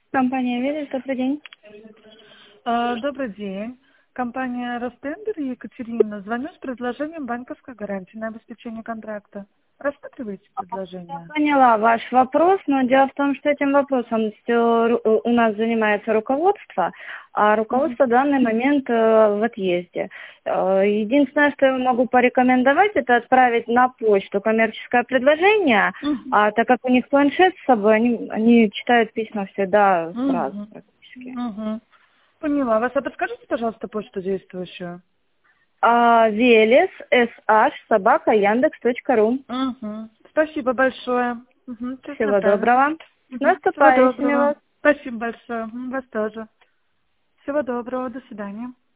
Компания «Велес», добрый день. Добрый день. Компания «Ростендер», Екатерина. Звоню с предложением банковской гарантии на обеспечение контракта. Рассматриваете Я предложение? поняла ваш вопрос, но дело в том, что этим вопросом у нас занимается руководство, а Мгм. руководство в данный момент в отъезде. Единственное, что я могу порекомендовать, это отправить на почту коммерческое предложение, Мгм. а так как у них планшет с собой, они читают письма всегда сразу Мгм. практически. Мгм. Поняла вас. А подскажите, пожалуйста, почту действующую? Велес, sh@yandex.ru. Мгм. Спасибо большое. Честно, Всего правильно. доброго. С Всего наступающими доброго. вас. Спасибо большое. Вас тоже. Всего доброго. До свидания.